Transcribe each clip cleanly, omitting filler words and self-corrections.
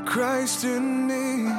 Christ in me.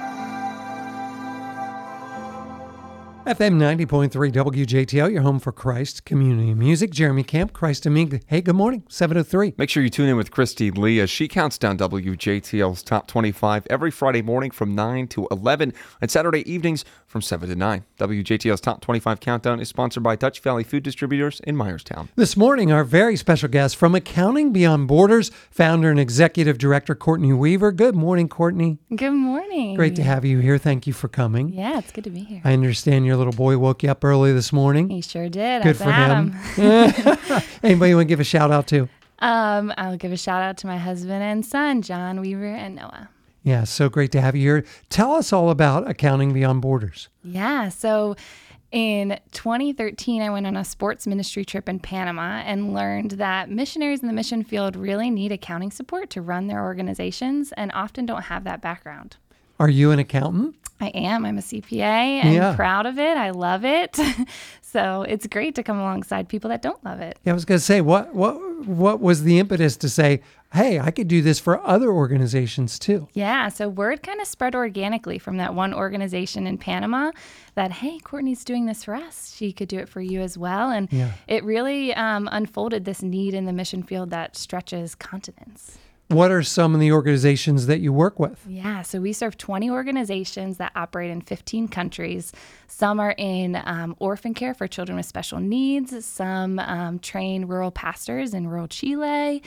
FM 90.3 WJTL, your home for Christ Community Music. Jeremy Camp, Christ in Me. Hey, good morning, 7:03. Make sure you tune in with Christy Lee as she counts down WJTL's Top 25 every Friday morning from 9 to 11 and Saturday evenings from 7 to 9. WJTL's Top 25 Countdown is sponsored by Dutch Valley Food Distributors in Myerstown. This morning, our very special guest from Accounting Beyond Borders, founder and executive director Courtney Weaver. Good morning, Courtney. Good morning. Great to have you here. Thank you for coming. Yeah, it's good to be here. I understand your little boy woke you up early this morning. He sure did. Good for him. Anybody you want to give a shout out to? I'll give a shout out to my husband and son, John Weaver and Noah. Yeah, so great to have you here. Tell us all about Accounting Beyond Borders. Yeah, so in 2013, I went on a sports ministry trip in Panama and learned that missionaries in the mission field really need accounting support to run their organizations and often don't have that background. Are you an accountant? I am. I'm a CPA and proud of it. I love it. So it's great to come alongside people that don't love it. Yeah, I was going to say, what was the impetus to say, hey, I could do this for other organizations too? Yeah, so word kind of spread organically from that one organization in Panama that, hey, Courtney's doing this for us. She could do it for you as well. And it really unfolded this need in the mission field that stretches continents. What are some of the organizations that you work with? Yeah, so we serve 20 organizations that operate in 15 countries. Some are in orphan care for children with special needs. Some train rural pastors in rural Chile.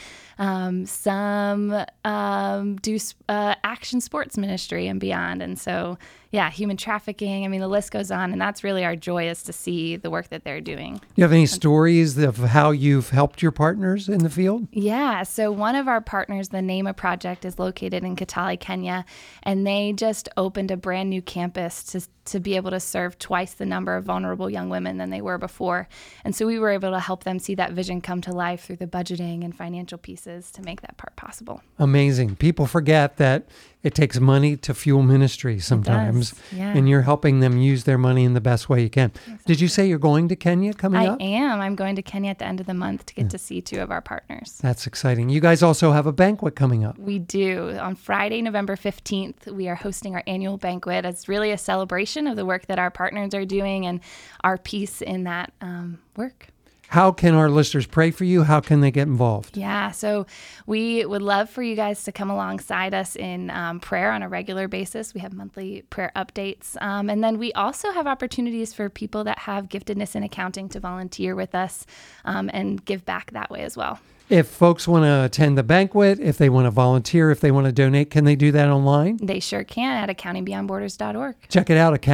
Some do action sports ministry and beyond. And so, yeah, human trafficking. I mean, the list goes on. And that's really our joy, is to see the work that they're doing. Do you have any stories of how you've helped your partners in the field? Yeah, so one of our partners, the NEMA Project, is located in Kitale, Kenya, and they just opened a brand new campus to be able to serve twice the number of vulnerable young women than they were before. And so we were able to help them see that vision come to life through the budgeting and financial pieces to make that part possible. Amazing. People forget that it takes money to fuel ministry sometimes, and you're helping them use their money in the best way you can. Exactly. Did you say you're going to Kenya coming up? I am. I'm going to Kenya at the end of the month to get to see two of our partners. That's exciting. You guys also have a banquet coming up. We do. On Friday, November 15th, we are hosting our annual banquet. It's really a celebration of the work that our partners are doing and our piece in that work. How can our listeners pray for you? How can they get involved? Yeah, so we would love for you guys to come alongside us in prayer on a regular basis. We have monthly prayer updates. And then we also have opportunities for people that have giftedness in accounting to volunteer with us and give back that way as well. If folks want to attend the banquet, if they want to volunteer, if they want to donate, can they do that online? They sure can at accountingbeyondborders.org. Check it out,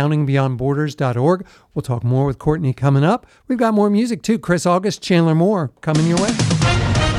accountingbeyondborders.org. We'll talk more with Courtney coming up. We've got more music too. Chris August, Chandler Moore coming your way.